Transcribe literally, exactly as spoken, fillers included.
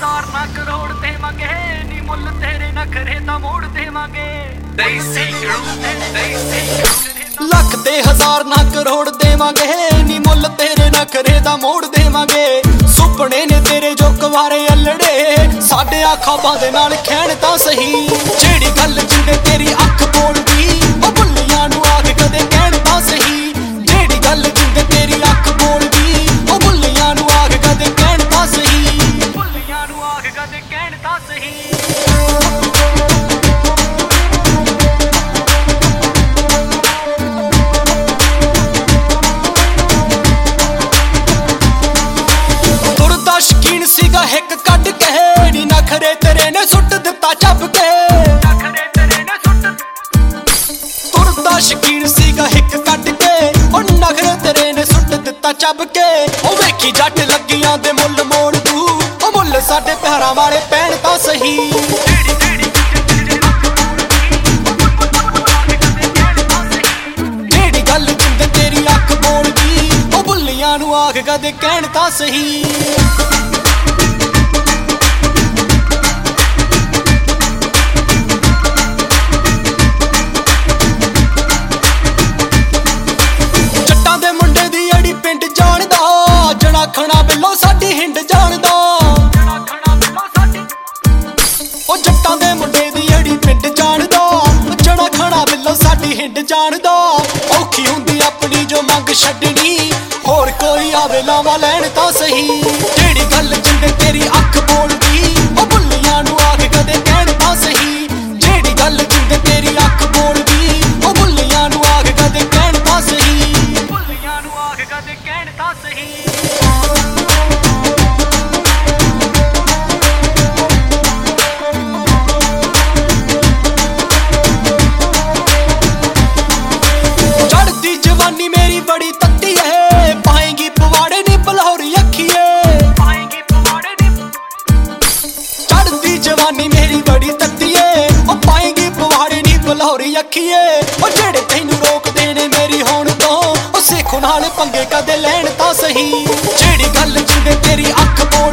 हजार ना करोड़ देवांगे नी मुल तेरे नखरे दा मोड़ देवांगे लख ते हजार ना करोड़ देवांगे नी मुल तेरे नखरे दा मोड़ देवांगे सुपने ने तेरे जो कुवारे अल्लड़े साडे आखां दे नाल खैण तां सही जेड़ी गल जिंदे तेरी अख बोलदी ओ भुल्लियां नू आख कदे कहण तां सही जेड़ी गल जिंदे तेरी अख बोलदी ओ भुल्लियां नू आख कदे कहण तां सही भुल्लियां नू आख कदे कहण तां सही शकीन सीगा हिक कट के नी नखरे तेरे ने सुट दिता चब के नखरे तेरे ने सुट तुरदा शकीन सीगा हिक कट के ओ नखरे तेरे ने सुट दिता चब के ओ वेखी जट लगियां दे मुल मोड़ तू ओ मुल साडे प्यारां वाले पैण तां सही जेड़ी गल जिंदे तेरी अख बोलदी ओ भुल्लियां नू आख कदे कहण तां सही खना बिलो साडी हिंड जानदा ओ जट्टां दे मुंडे दी अड़ी पिंड जानदा जड़ा खना बिलो साडी हिंड जानदा औखी हुंदी अपनी जो मंग छड्डनी होर कोई आवे लावा लैण तां सही जेड़ी गल जिंदे तेरी अख बोलदी ओ भुल्लियां नू आख कदे कहण तां सही जेड़ी गल जिंदे तेरी अख बोलदी ओ भुल्लियां नू आख कदे कहण तां सही भुल्लियां नू आख कदे कहण तां सही मेरी बड़ी तत्ती है पाएंगी पवाड़े नी बलौरी अखिए पाएंगी पवाड़े नी चढ़ती जवानी मेरी बड़ी तत्ती है ओ पाएंगी पवाड़े नी बलौरी अखिए ओ जेड़े तैनू रोक देने मेरी होण तो ओ सिख नाल पंगे कदे लैण तां सही जेड़ी गल जिंदे तेरी अख बोल